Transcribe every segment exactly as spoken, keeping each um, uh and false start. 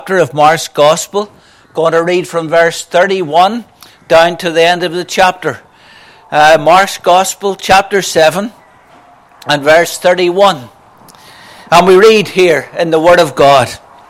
Chapter of Mark's Gospel. Going to read from verse thirty-one down to the end of the chapter. Uh, Mark's Gospel, chapter seven, and verse thirty-one. And we read here in the Word of God.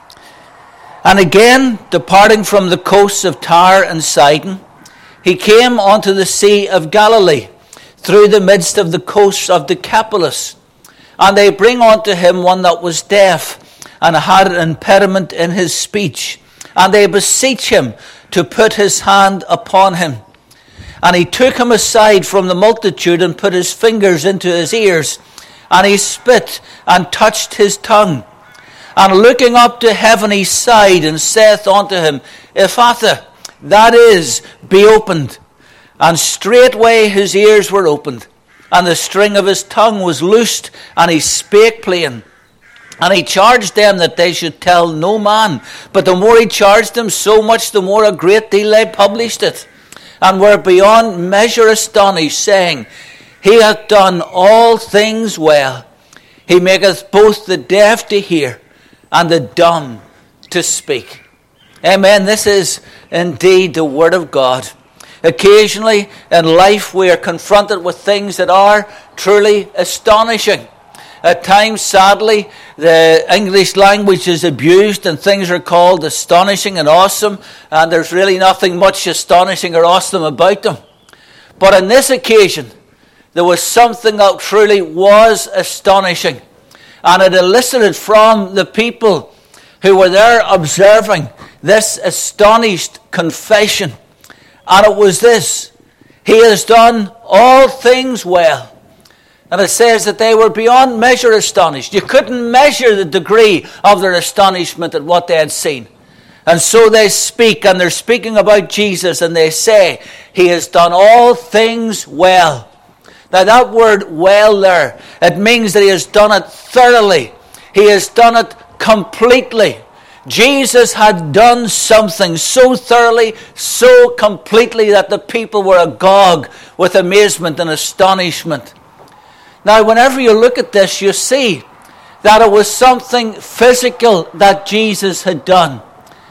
And again, departing from the coasts of Tyre and Sidon, he came unto the Sea of Galilee, through the midst of the coasts of Decapolis. And they bring unto him one that was deaf, and had an impediment in his speech. And they beseech him to put his hand upon him. And he took him aside from the multitude, and put his fingers into his ears. And he spit, and touched his tongue. And looking up to heaven, he sighed, and saith unto him, Ephphatha, that is, be opened. And straightway his ears were opened, and the string of his tongue was loosed, and he spake plain. And he charged them that they should tell no man. But the more he charged them, so much the more a great deal they published it, and were beyond measure astonished, saying, He hath done all things well. He maketh both the deaf to hear, and the dumb to speak. Amen. This is indeed the Word of God. Occasionally in life we are confronted with things that are truly astonishing. At times, sadly, the English language is abused and things are called astonishing and awesome, and there's really nothing much astonishing or awesome about them. But on this occasion, there was something that truly was astonishing, and it elicited from the people who were there observing this astonished confession. And it was this: He has done all things well. And it says that they were beyond measure astonished. You couldn't measure the degree of their astonishment at what they had seen. And so they speak, and they're speaking about Jesus, and they say, He has done all things well. Now that word well there, it means that He has done it thoroughly. He has done it completely. Jesus had done something so thoroughly, so completely, that the people were agog with amazement and astonishment. Now, whenever you look at this, you see that it was something physical that Jesus had done.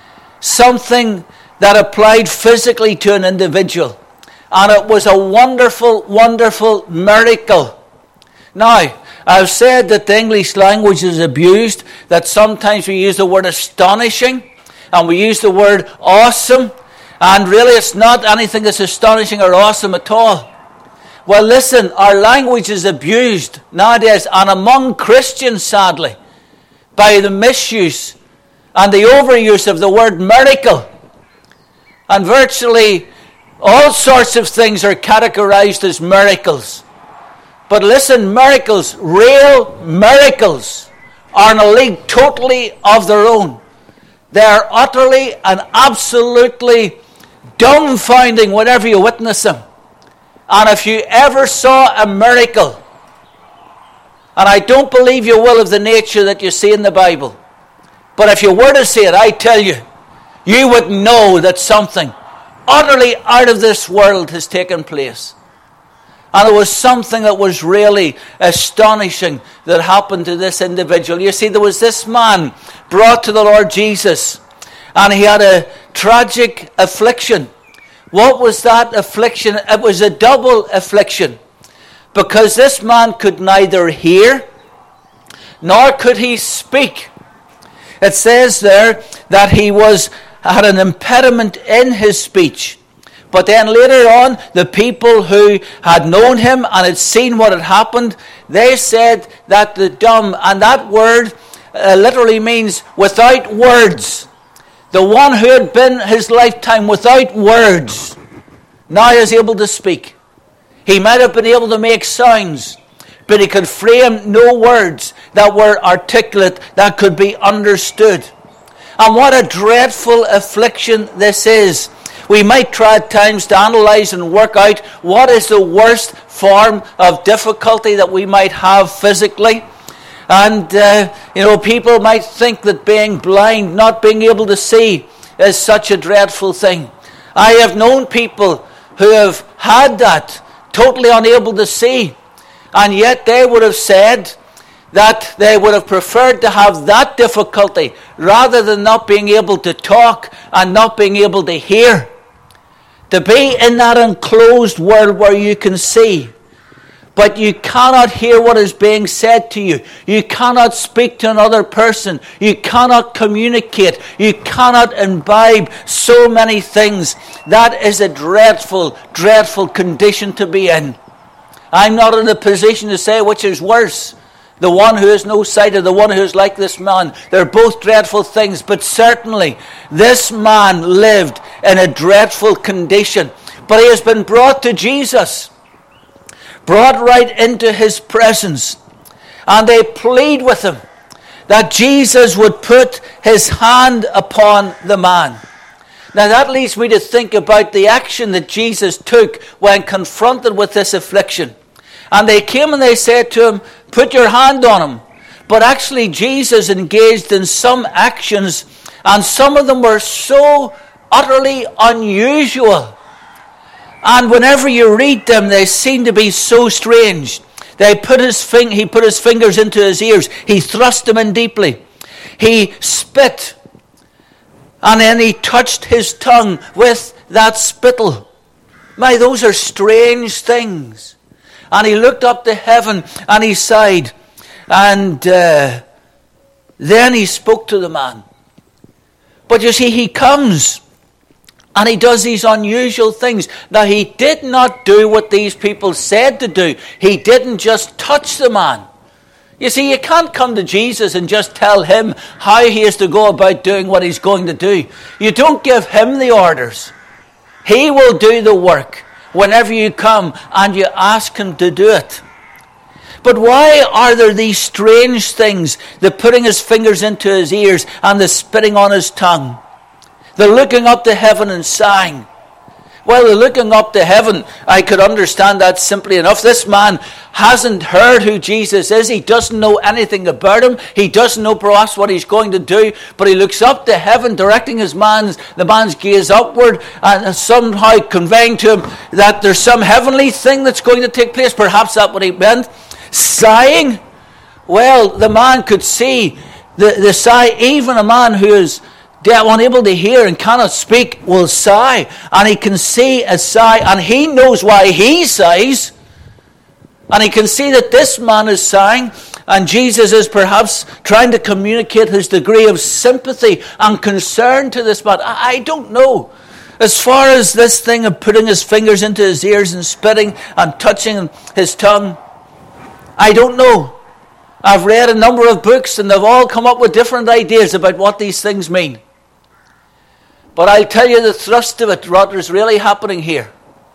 Something that applied physically to an individual. And it was a wonderful, wonderful miracle. Now, I've said that the English language is abused, that sometimes we use the word astonishing, and we use the word awesome, and really it's not anything that's astonishing or awesome at all. Well, listen, our language is abused nowadays, and among Christians, sadly, by the misuse and the overuse of the word miracle. And virtually all sorts of things are categorized as miracles. But listen, miracles, real miracles, are in a league totally of their own. They are utterly and absolutely dumbfounding whenever you witness them. And if you ever saw a miracle, and I don't believe you will of the nature that you see in the Bible, but if you were to see it, I tell you, you would know that something utterly out of this world has taken place. And it was something that was really astonishing that happened to this individual. You see, there was this man brought to the Lord Jesus, and he had a tragic affliction. What was that affliction? It was a double affliction, because this man could neither hear nor could he speak. It says there that he was had an impediment in his speech. But then later on, the people who had known him and had seen what had happened, they said that the dumb, and that word uh, literally means without words. The one who had been his lifetime without words now is able to speak. He might have been able to make sounds, but he could frame no words that were articulate, that could be understood. And what a dreadful affliction this is. We might try at times to analyze and work out what is the worst form of difficulty that we might have physically. And, uh, you know, people might think that being blind, not being able to see, is such a dreadful thing. I have known people who have had that, totally unable to see. And yet they would have said that they would have preferred to have that difficulty rather than not being able to talk and not being able to hear. To be in that enclosed world where you can see, but you cannot hear what is being said to you. You cannot speak to another person. You cannot communicate. You cannot imbibe so many things. That is a dreadful, dreadful condition to be in. I'm not in a position to say which is worse. The one who has no sight or the one who is like this man. They're both dreadful things, but certainly this man lived in a dreadful condition. But he has been brought to Jesus, brought right into his presence, and they plead with him that Jesus would put his hand upon the man. Now that leads me to think about the action that Jesus took when confronted with this affliction. And they came and they said to him, put your hand on him. But actually Jesus engaged in some actions, and some of them were so utterly unusual. And whenever you read them, they seem to be so strange. They put his fing- he put his fingers into his ears. He thrust them in deeply. He spit. And then he touched his tongue with that spittle. My, those are strange things. And he looked up to heaven and he sighed. And uh, then he spoke to the man. But you see, he comes and he does these unusual things. Now, he did not do what these people said to do. He didn't just touch the man. You see, you can't come to Jesus and just tell him how he is to go about doing what he's going to do. You don't give him the orders. He will do the work whenever you come and you ask him to do it. But why are there these strange things, the putting his fingers into his ears and the spitting on his tongue? The looking up to heaven and sighing. Well, the looking up to heaven, I could understand that simply enough. This man hasn't heard who Jesus is. He doesn't know anything about him. He doesn't know perhaps what he's going to do. But he looks up to heaven, directing his man's, the man's gaze upward, and somehow conveying to him that there's some heavenly thing that's going to take place. Perhaps that's what he meant. Sighing. Well, the man could see the, the sigh. Even a man who is deaf, unable to hear and cannot speak, will sigh. And he can see a sigh, and he knows why he sighs. And he can see that this man is sighing, and Jesus is perhaps trying to communicate his degree of sympathy and concern to this man. I, I don't know. As far as this thing of putting his fingers into his ears and spitting and touching his tongue, I don't know. I've read a number of books, and they've all come up with different ideas about what these things mean. But I'll tell you the thrust of it, what is really happening here.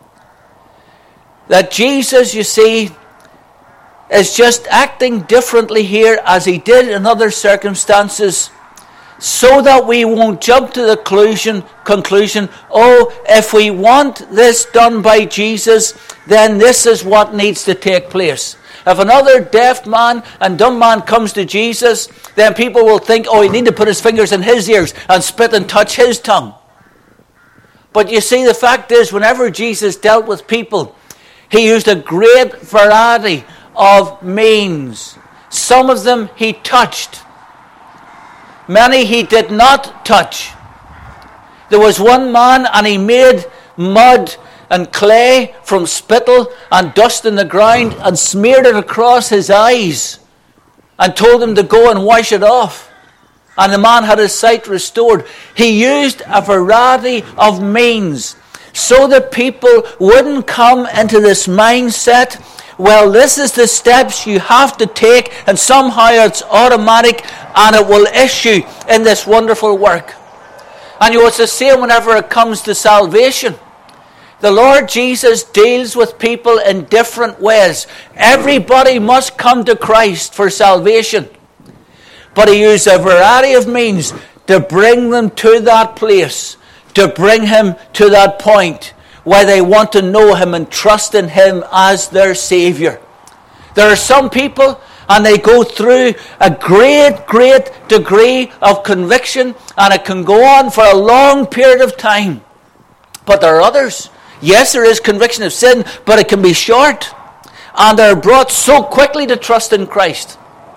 That Jesus, you see, is just acting differently here as he did in other circumstances, so that we won't jump to the conclusion, conclusion, oh, if we want this done by Jesus, then this is what needs to take place. If another deaf man and dumb man comes to Jesus, then people will think, oh, he need to put his fingers in his ears and spit and touch his tongue. But you see, the fact is, whenever Jesus dealt with people, he used a great variety of means. Some of them he touched. Many he did not touch. There was one man, and he made mud and clay from spittle and dust in the ground and smeared it across his eyes and told him to go and wash it off. And the man had his sight restored. He used a variety of means so that people wouldn't come into this mindset, well, this is the steps you have to take, and somehow it's automatic and it will issue in this wonderful work. And you know, it's the same whenever it comes to salvation. The Lord Jesus deals with people in different ways. Everybody must come to Christ for salvation. But he used a variety of means to bring them to that place, to bring him to that point where they want to know him and trust in him as their Savior. There are some people, and they go through a great, great degree of conviction, and it can go on for a long period of time. But there are others. Yes, there is conviction of sin, but it can be short. And they're brought so quickly to trust in Christ.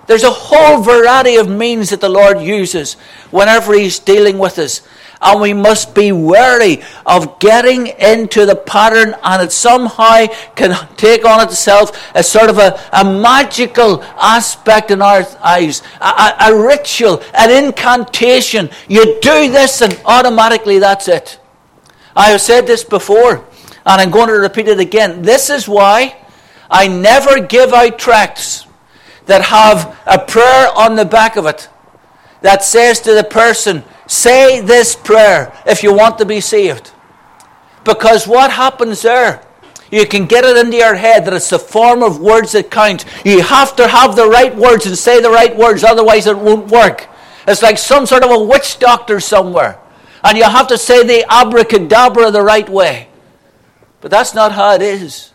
There's a whole variety of means that the Lord uses whenever He's dealing with us. And we must be wary of getting into the pattern, and it somehow can take on itself a sort of a, a magical aspect in our eyes, a, a, a ritual, an incantation. You do this and automatically that's it. I have said this before, and I'm going to repeat it again. This is why I never give out tracts that have a prayer on the back of it that says to the person, say this prayer if you want to be saved. Because what happens there, you can get it into your head that it's the form of words that count. You have to have the right words and say the right words, otherwise it won't work. It's like some sort of a witch doctor somewhere. And you have to say the abracadabra the right way. But that's not how it is.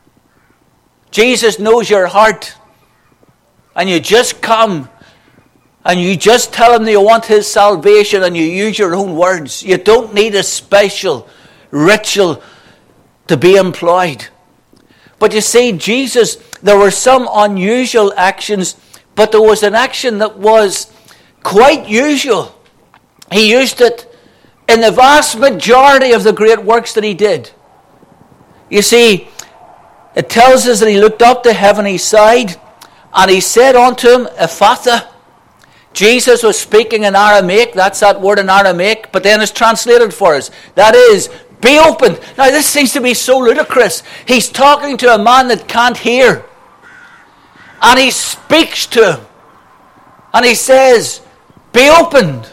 Jesus knows your heart. And you just come and you just tell Him that you want His salvation, and you use your own words. You don't need a special ritual to be employed. But you see, Jesus, there were some unusual actions, but there was an action that was quite usual. He used it in the vast majority of the great works that He did. You see, it tells us that He looked up to heaven, He sighed, and He said unto him, Ephphatha. Jesus was speaking in Aramaic. That's that word in Aramaic. But then it's translated for us. That is, be opened. Now this seems to be so ludicrous. He's talking to a man that can't hear. And He speaks to him. And He says, be opened.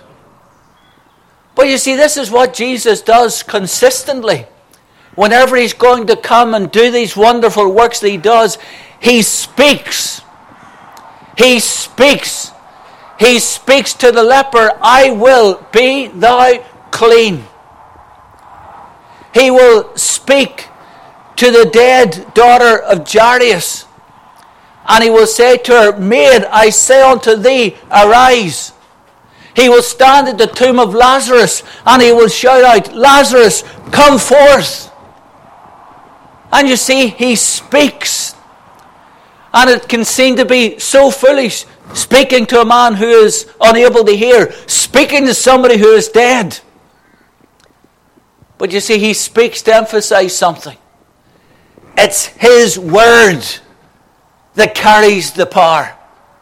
But you see, this is what Jesus does consistently. Whenever He's going to come and do these wonderful works that He does, He speaks. He speaks. He speaks to the leper, I will, be thou clean. He will speak to the dead daughter of Jairus. And He will say to her, Maid, I say unto thee, arise. He will stand at the tomb of Lazarus and He will shout out, Lazarus, come forth. And you see, He speaks. And it can seem to be so foolish, speaking to a man who is unable to hear, speaking to somebody who is dead. But you see, He speaks to emphasize something. It's His word that carries the power.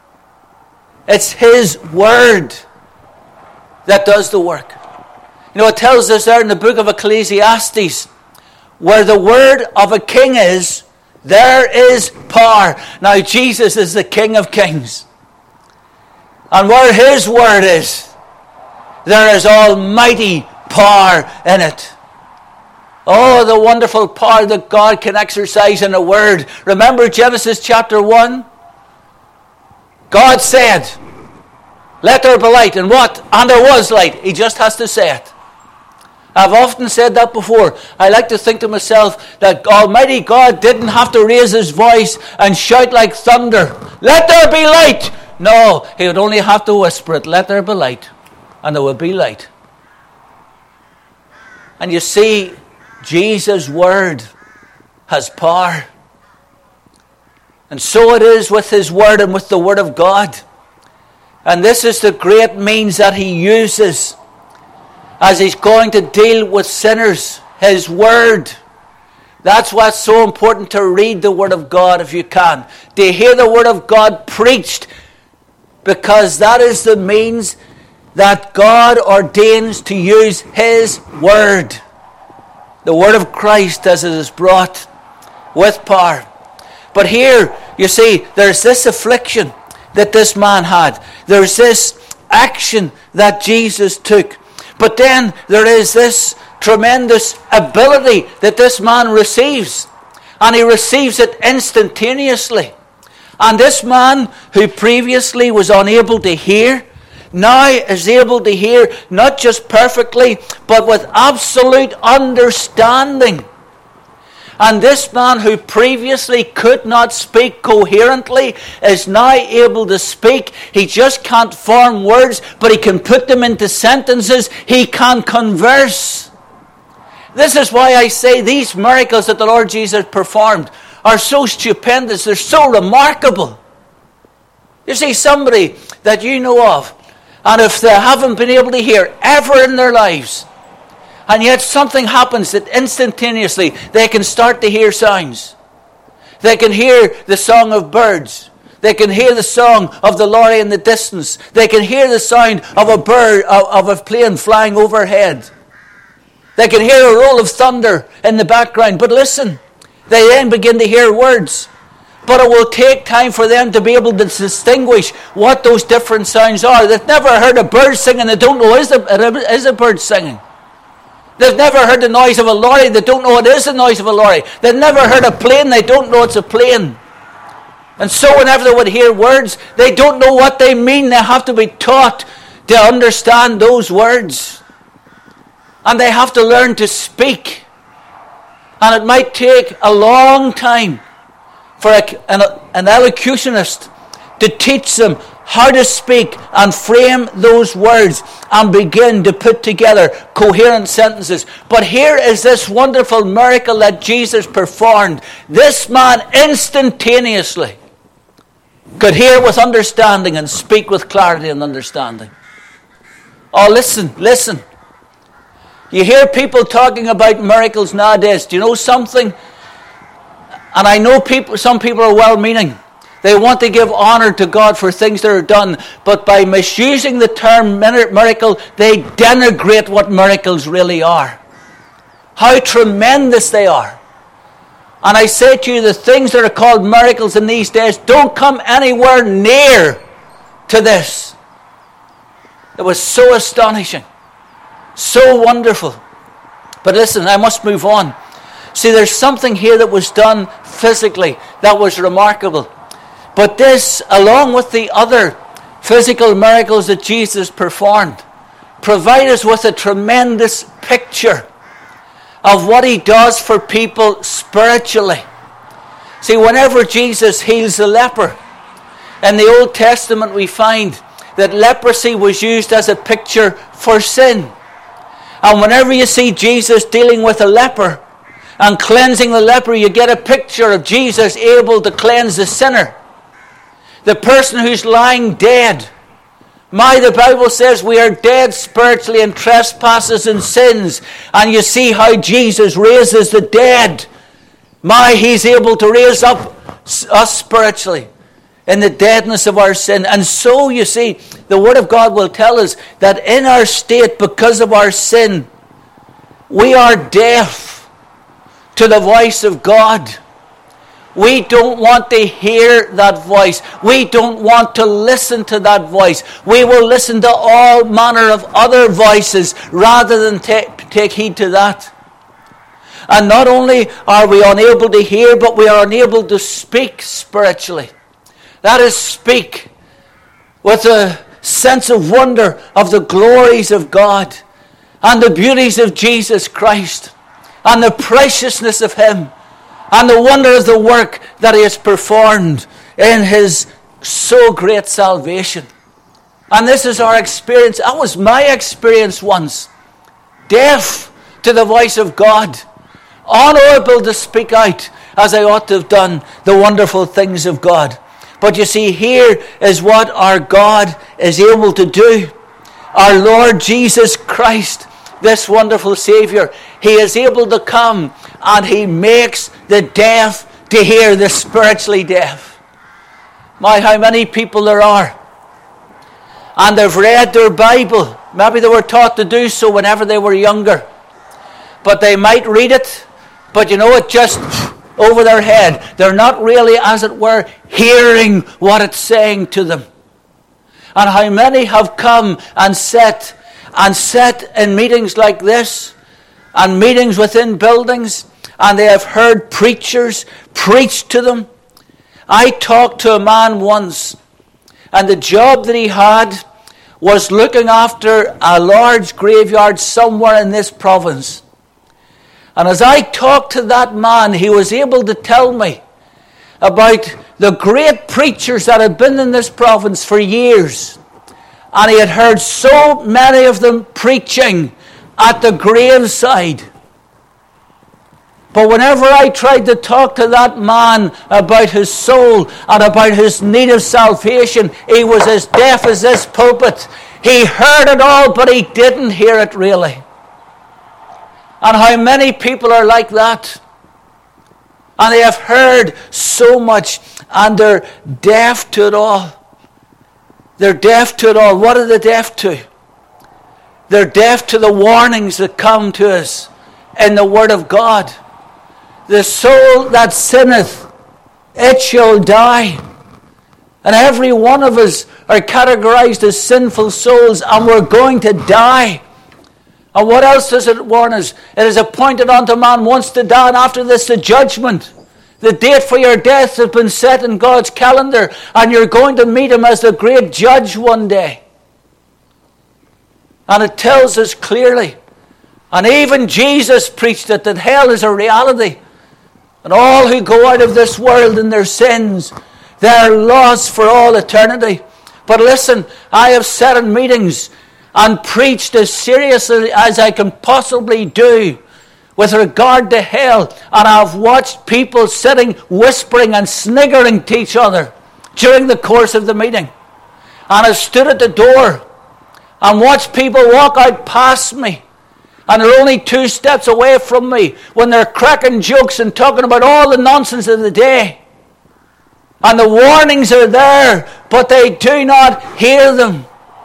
It's His word that does the work. You know, it tells us there in the book of Ecclesiastes, where the word of a king is, there is power. Now, Jesus is the King of Kings. And where His word is, there is almighty power in it. Oh, the wonderful power that God can exercise in a word. Remember Genesis chapter one? God said, let there be light. And what? And there was light. He just has to say it. I've often said that before. I like to think to myself that Almighty God didn't have to raise His voice and shout like thunder, let there be light. No, He would only have to whisper it, let there be light. And there would be light. And you see, Jesus' word has power. And so it is with His word and with the word of God. And this is the great means that He uses as He's going to deal with sinners. His word. That's why it's so important to read the word of God if you can. To hear the word of God preached. Because that is the means that God ordains to use His word. The word of Christ as it is brought with power. But here, you see, there's this affliction that this man had. There's this action that Jesus took. But then there is this tremendous ability that this man receives. And he receives it instantaneously. And this man who previously was unable to hear, now is able to hear not just perfectly, but with absolute understanding. And this man who previously could not speak coherently is now able to speak. He just can't form words, but he can put them into sentences. He can converse. This is why I say these miracles that the Lord Jesus performed are so stupendous. They're so remarkable. You see, somebody that you know of, and if they haven't been able to hear ever in their lives, and yet something happens that instantaneously they can start to hear sounds. They can hear the song of birds. They can hear the song of the lorry in the distance. They can hear the sound of a bird, of a plane flying overhead. They can hear a roll of thunder in the background. But listen, they then begin to hear words. But it will take time for them to be able to distinguish what those different sounds are. They've never heard a bird singing. They don't know is a, is a bird singing. They've never heard the noise of a lorry. They don't know it is the noise of a lorry. They've never heard a plane. They don't know it's a plane. And so whenever they would hear words, they don't know what they mean. They have to be taught to understand those words. And they have to learn to speak. And it might take a long time for a, an, an elocutionist to teach them how to speak and frame those words and begin to put together coherent sentences. But here is this wonderful miracle that Jesus performed. This man instantaneously could hear with understanding and speak with clarity and understanding. Oh, listen, listen. You hear people talking about miracles nowadays. Do you know something? And I know people. Some people are well-meaning. They want to give honor to God for things that are done. But by misusing the term miracle, they denigrate what miracles really are. How tremendous they are. And I say to you, the things that are called miracles in these days don't come anywhere near to this. It was so astonishing. So wonderful. But listen, I must move on. See, there's something here that was done physically that was remarkable. But this, along with the other physical miracles that Jesus performed, provide us with a tremendous picture of what he does for people spiritually. See, whenever Jesus heals the leper, in the Old Testament we find that leprosy was used as a picture for sin. And whenever you see Jesus dealing with a leper and cleansing the leper, you get a picture of Jesus able to cleanse the sinner. The person who's lying dead. My, the Bible says we are dead spiritually in trespasses and sins. And you see how Jesus raises the dead. My, he's able to raise up us spiritually in the deadness of our sin. And so, you see, the Word of God will tell us that in our state, because of our sin, we are deaf to the voice of God. We don't want to hear that voice. We don't want to listen to that voice. We will listen to all manner of other voices rather than take, take heed to that. And not only are we unable to hear, but we are unable to speak spiritually. That is, speak with a sense of wonder of the glories of God and the beauties of Jesus Christ and the preciousness of Him. And the wonder of the work that he has performed in his so great salvation. And this is our experience. That was my experience once. Deaf to the voice of God. Unable to speak out as I ought to have done the wonderful things of God. But you see, here is what our God is able to do. Our Lord Jesus Christ, this wonderful Savior, he is able to come and he makes the deaf to hear the spiritually deaf. My, how many people there are. And they've read their Bible. Maybe they were taught to do so whenever they were younger. But they might read it, but you know, it just over their head. They're not really, as it were, hearing what it's saying to them. And how many have come and sat and sat in meetings like this, and meetings within buildings, and they have heard preachers preach to them. I talked to a man once, and the job that he had was looking after a large graveyard somewhere in this province. And as I talked to that man, he was able to tell me about the great preachers that had been in this province for years. And he had heard so many of them preaching at the graveside. But whenever I tried to talk to that man about his soul and about his need of salvation, he was as deaf as this pulpit. He heard it all, but he didn't hear it really. And how many people are like that? And they have heard so much, and they're deaf to it all. They're deaf to it all. What are they deaf to? They're deaf to the warnings that come to us in the Word of God. The soul that sinneth, it shall die. And every one of us are categorized as sinful souls, and we're going to die. And what else does it warn us? It is appointed unto man once to die, and after this the judgment. The date for your death has been set in God's calendar, and you're going to meet him as the great judge one day. And it tells us clearly, and even Jesus preached it, that hell is a reality. And all who go out of this world in their sins, they're lost for all eternity. But listen, I have sat in meetings and preached as seriously as I can possibly do with regard to hell. And I've watched people sitting, whispering and sniggering to each other during the course of the meeting. And I stood at the door and watched people walk out past me. And they're only two steps away from me when they're cracking jokes and talking about all the nonsense of the day. And the warnings are there, but they do not hear them.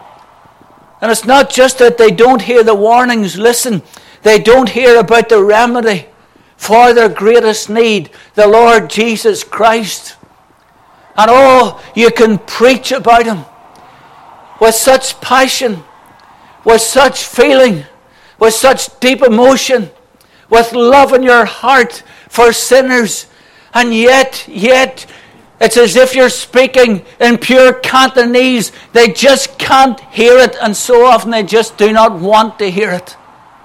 And it's not just that they don't hear the warnings. Listen, they don't hear about the remedy for their greatest need, the Lord Jesus Christ. And oh, you can preach about him with such passion, with such feeling, with such deep emotion, with love in your heart for sinners. And yet, yet, it's as if you're speaking in pure Cantonese. They just can't hear it, and so often they just do not want to hear it.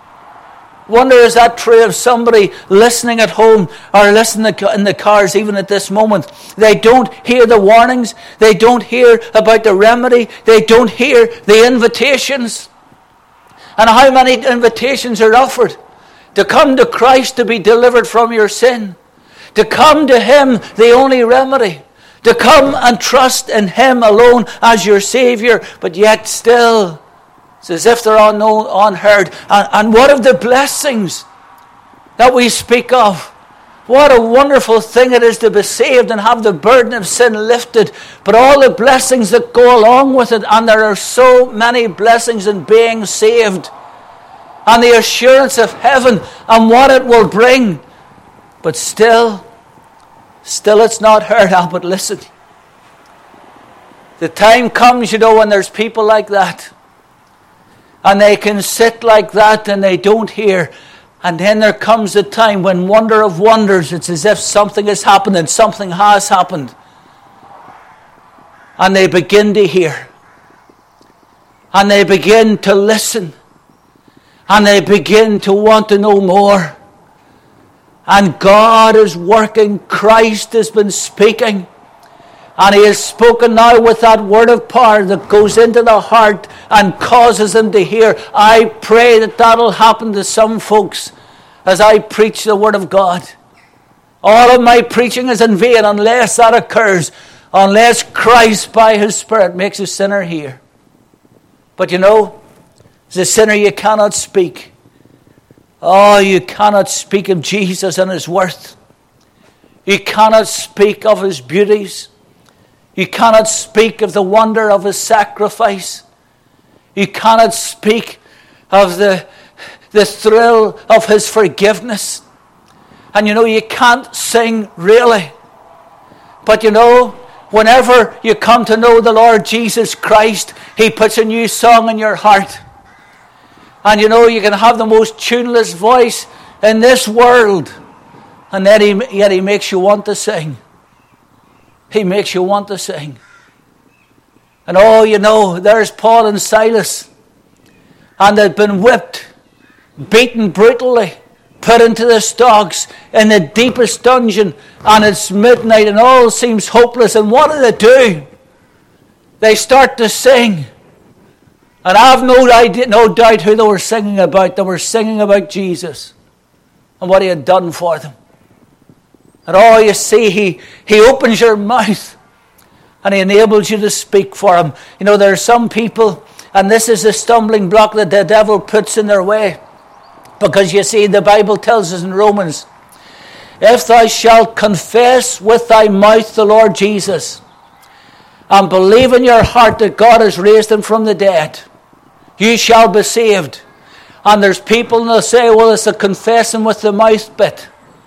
Wonder, is that true of somebody listening at home or listening in the cars even at this moment? They don't hear the warnings. They don't hear about the remedy. They don't hear the invitations. And how many invitations are offered? To come to Christ to be delivered from your sin. To come to him, the only remedy. To come and trust in him alone as your Savior. But yet still, it's as if they're unknown, unheard. And, and what of the blessings that we speak of? What a wonderful thing it is to be saved and have the burden of sin lifted. But all the blessings that go along with it. And there are so many blessings in being saved. And the assurance of heaven and what it will bring. But still, still it's not heard of. But listen, the time comes, you know, when there's people like that. And they can sit like that and they don't hear. And then there comes a time when, wonder of wonders, it's as if something has happened, and something has happened. And they begin to hear. And they begin to listen. And they begin to want to know more. And God is working. Christ has been speaking. And he has spoken now with that word of power that goes into the heart and causes them to hear. I pray that that will happen to some folks as I preach the word of God. All of my preaching is in vain unless that occurs, unless Christ by his Spirit makes a sinner hear. But you know, as a sinner you cannot speak. Oh, you cannot speak of Jesus and his worth. You cannot speak of his beauties. You cannot speak of the wonder of his sacrifice. You cannot speak of the, the thrill of his forgiveness. And you know, you can't sing really. But you know, whenever you come to know the Lord Jesus Christ, he puts a new song in your heart. And you know, you can have the most tuneless voice in this world. And then he, yet he makes you want to sing. He makes you want to sing. And oh, you know, there's Paul and Silas. And they've been whipped, beaten brutally, put into the stocks in the deepest dungeon. And it's midnight and all seems hopeless. And what do they do? They start to sing. And I have no idea, no doubt who they were singing about. They were singing about Jesus. and what he had done for them. And oh, you see, he, he opens your mouth and he enables you to speak for him. You know, there are some people, and this is the stumbling block that the devil puts in their way. Because you see, the Bible tells us in Romans, if thou shalt confess with thy mouth the Lord Jesus, and believe in your heart that God has raised him from the dead, you shall be saved. And there's people that say, well, it's the confessing with the mouth bit.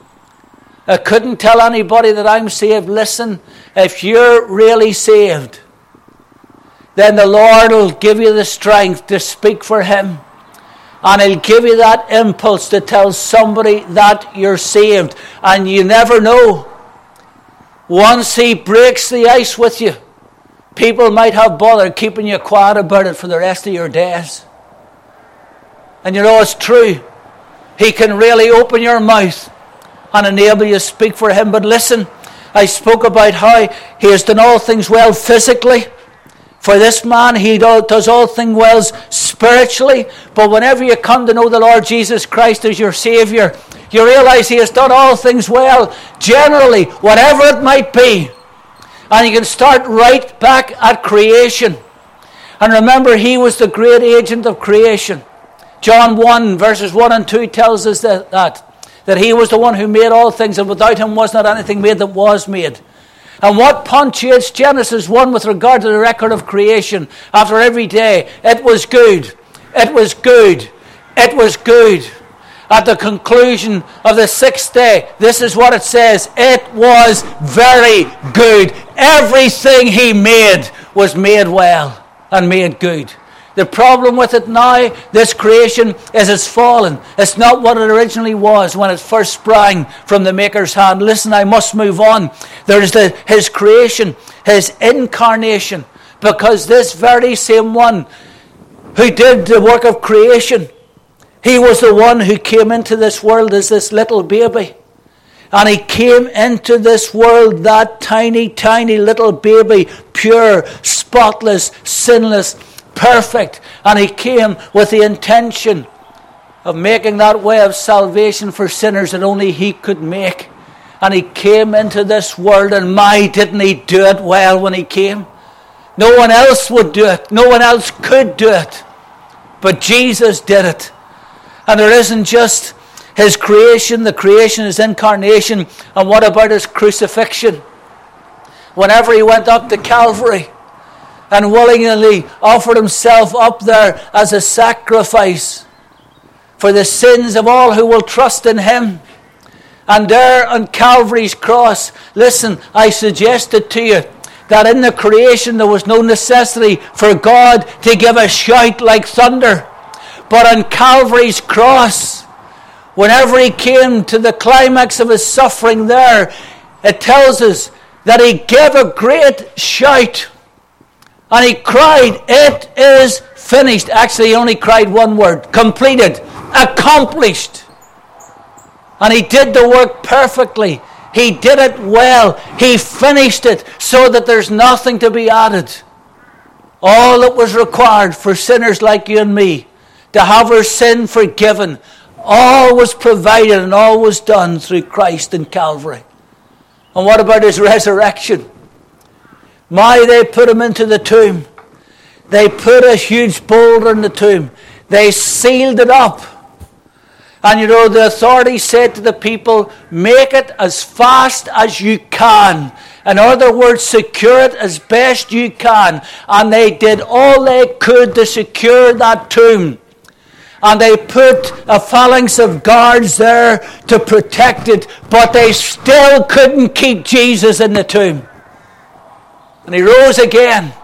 I couldn't tell anybody that I'm saved. Listen, if you're really saved, then the Lord will give you the strength to speak for him. And he'll give you that impulse to tell somebody that you're saved. And you never know. Once he breaks the ice with you, people might have bothered keeping you quiet about it for the rest of your days. And you know it's true. He can really open your mouth and enable you to speak for him. But listen, I spoke about how he has done all things well physically. For this man, he does all things well spiritually. But whenever you come to know the Lord Jesus Christ as your Savior, you realize he has done all things well, generally, whatever it might be. And you can start right back at creation. And remember, he was the great agent of creation. John one, verses one and two tells us that, that, that he was the one who made all things, and without him was not anything made that was made. And what punctuates Genesis one with regard to the record of creation, after every day, it was good, it was good, it was good. At the conclusion of the sixth day, this is what it says, it was very good. Everything he made was made well and made good. The problem with it now, this creation, is it's fallen. It's not what it originally was when it first sprang from the Maker's hand. Listen, I must move on. There's the, his creation, his incarnation, because this very same one who did the work of creation, he was the one who came into this world as this little baby. And he came into this world, that tiny, tiny little baby, pure, spotless, sinless, perfect. And he came with the intention of making that way of salvation for sinners that only he could make. And he came into this world, and my, didn't he do it well when he came? No one else would do it. No one else could do it. But Jesus did it. And there isn't just his creation, the creation, his incarnation. And what about his crucifixion? Whenever he went up to Calvary and willingly offered himself up there as a sacrifice for the sins of all who will trust in him. And there on Calvary's cross, listen, I suggested to you that in the creation there was no necessity for God to give a shout like thunder. But on Calvary's cross, whenever he came to the climax of his suffering there, it tells us that he gave a great shout. And he cried, it is finished. Actually, he only cried one word, completed, accomplished. And he did the work perfectly. He did it well. He finished it so that there's nothing to be added. All that was required for sinners like you and me to have our sin forgiven, all was provided and all was done through Christ in Calvary. And what about his resurrection? My, they put him into the tomb. They put a huge boulder in the tomb. They sealed it up. And you know, the authorities said to the people, make it as fast as you can. In other words, secure it as best you can. And they did all they could to secure that tomb. And they put a phalanx of guards there to protect it. But they still couldn't keep Jesus in the tomb. And he rose again.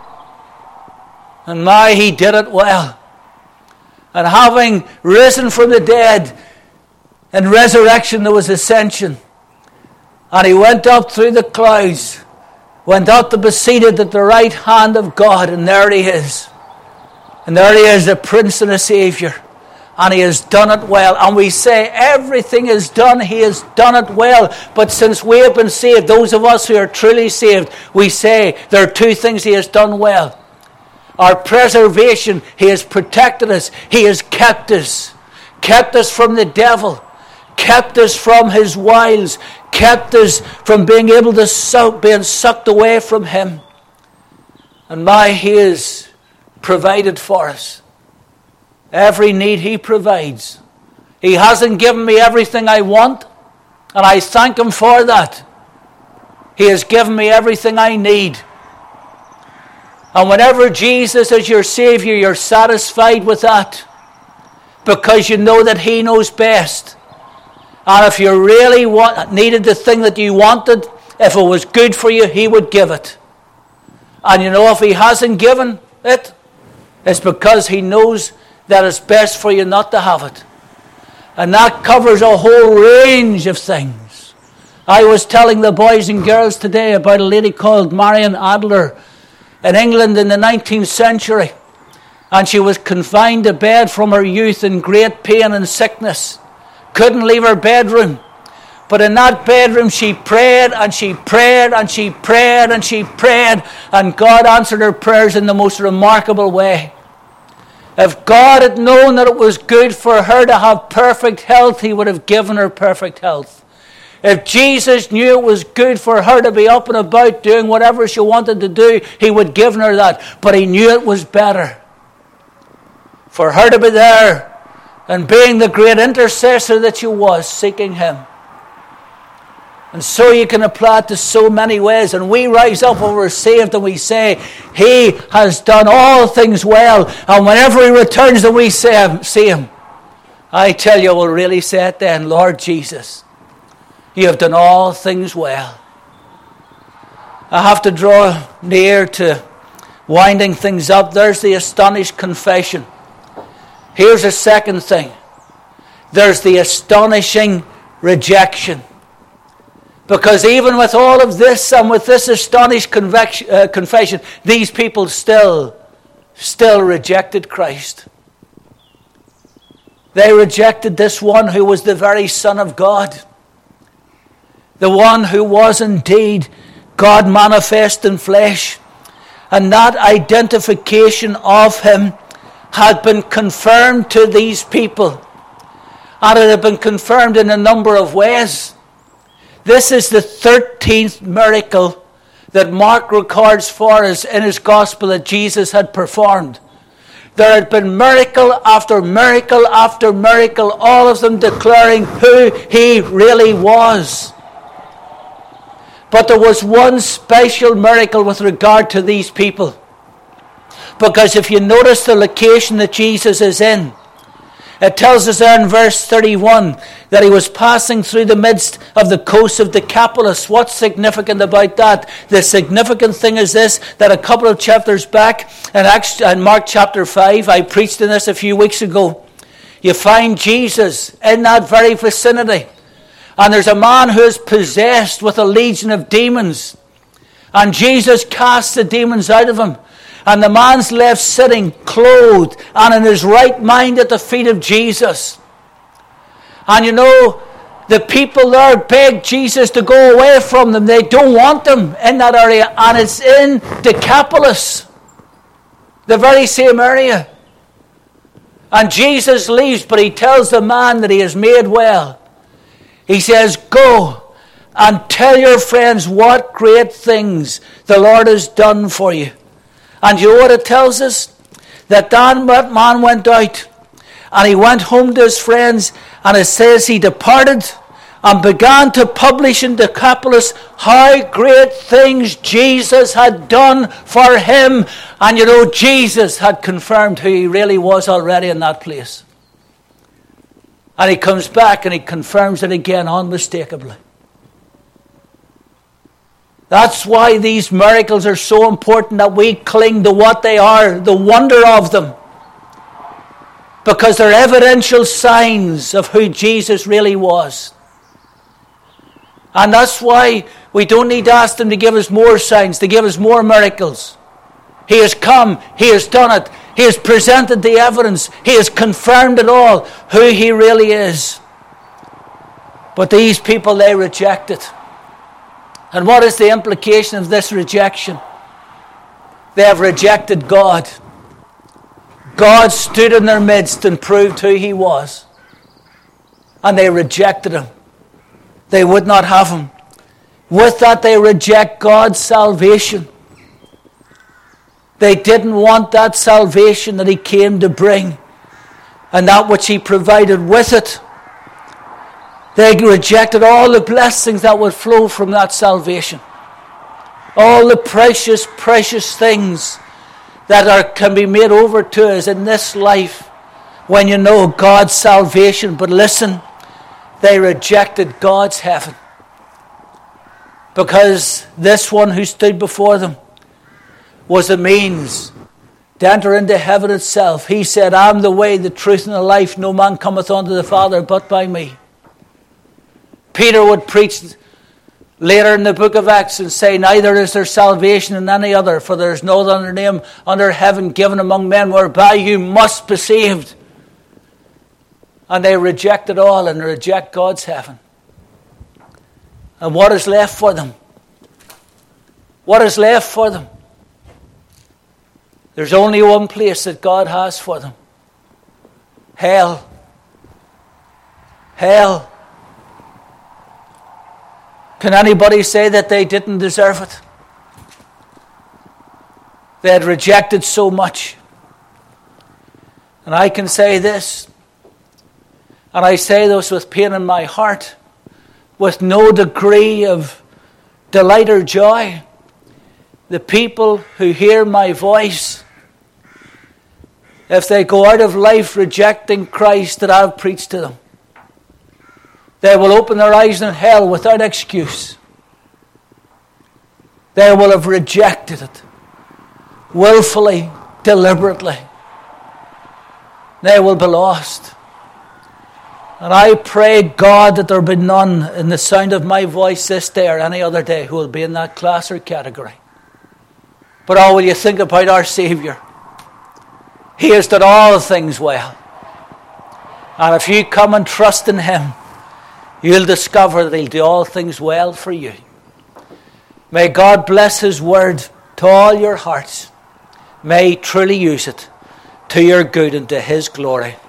And my, he did it well. And having risen from the dead, in resurrection there was ascension. And he went up through the clouds, went up to be seated at the right hand of God. And there he is. And there he is, the Prince and the Savior. And he has done it well. And we say everything is done. He has done it well. But since we have been saved, those of us who are truly saved, we say there are two things he has done well. Our preservation, he has protected us. He has kept us. Kept us from the devil. kept us from his wiles, kept us from being able to suck, being sucked away from him. And my, he has provided for us. Every need he provides. He hasn't given me everything I want, and I thank him for that. He has given me everything I need. And whenever Jesus is your Savior, you're satisfied with that, because you know that he knows best. And if you really want, needed the thing that you wanted, if it was good for you, he would give it. And you know, if he hasn't given it, it's because he knows that it's best for you not to have it. And that covers a whole range of things. I was telling the boys and girls today about a lady called Marian Adler in England in the nineteenth century. And she was confined to bed from her youth in great pain and sickness. Couldn't leave her bedroom. But in that bedroom she prayed and she prayed and she prayed and she prayed. And God answered her prayers in the most remarkable way. If God had known that it was good for her to have perfect health, he would have given her perfect health. If Jesus knew it was good for her to be up and about doing whatever she wanted to do, he would have given her that. But he knew it was better for her to be there and being the great intercessor that she was, seeking him. And so you can apply it to so many ways. And we rise up when we're saved and we say, he has done all things well. And whenever he returns and we see him, see him, I tell you, we'll really say it then, Lord Jesus, you have done all things well. I have to draw near to winding things up. There's the astonished confession. Here's a second thing. There's the astonishing rejection. Because even with all of this and with this astonished convection, uh, confession, these people still, still rejected Christ. They rejected this one who was the very Son of God. The one who was indeed God manifest in flesh. And that identification of him had been confirmed to these people. And it had been confirmed in a number of ways. This is the thirteenth miracle that Mark records for us in his gospel that Jesus had performed. There had been miracle after miracle after miracle, all of them declaring who he really was. But there was one special miracle with regard to these people. Because if you notice the location that Jesus is in, it tells us there in verse thirty-one that he was passing through the midst of the coast of Decapolis. What's significant about that? The significant thing is this, that a couple of chapters back, in, Acts, in Mark chapter five, I preached in this a few weeks ago, you find Jesus in that very vicinity. And there's a man who is possessed with a legion of demons. And Jesus casts the demons out of him. And the man's left sitting, clothed, and in his right mind at the feet of Jesus. And you know, the people there beg Jesus to go away from them. They don't want them in that area. And it's in Decapolis, the very same area. And Jesus leaves, but he tells the man that he is made well. He says, go and tell your friends what great things the Lord has done for you. And you know what it tells us? That that man went out and he went home to his friends, and it says he departed and began to publish in Decapolis how great things Jesus had done for him. And you know, Jesus had confirmed who he really was already in that place. And he comes back and he confirms it again unmistakably. That's why these miracles are so important, that we cling to what they are, the wonder of them. Because they're evidential signs of who Jesus really was. And that's why we don't need to ask them to give us more signs, to give us more miracles. He has come, he has done it, he has presented the evidence, he has confirmed it all, who he really is. But these people, they reject it. And what is the implication of this rejection? They have rejected God. God stood in their midst and proved who he was. and they rejected him. They would not have him. With that, they reject God's salvation. They didn't want that salvation that he came to bring, and that which he provided with it. They rejected all the blessings that would flow from that salvation. All the precious, precious things that are, can be made over to us in this life when you know God's salvation. But listen, they rejected God's heaven, because this one who stood before them was a means to enter into heaven itself. He said, I'm the way, the truth, and the life. No man cometh unto the Father but by me. Peter would preach later in the book of Acts and say, neither is there salvation in any other, for there is no other name under heaven given among men whereby you must be saved. And they reject it all and reject God's heaven. And what is left for them? What is left for them? There's only one place that God has for them. Hell. Hell. Can anybody say that they didn't deserve it? They had rejected so much. And I can say this, and I say this with pain in my heart, with no degree of delight or joy. The people who hear my voice, if they go out of life rejecting Christ that I've preached to them, they will open their eyes in hell without excuse. They will have rejected it willfully, deliberately. They will be lost. And I pray, God, that there be none in the sound of my voice this day or any other day who will be in that class or category. But oh, will you think about our Saviour? He has done all things well. And if you come and trust in him, you'll discover that he'll do all things well for you. May God bless his word to all your hearts. May he truly use it to your good and to his glory.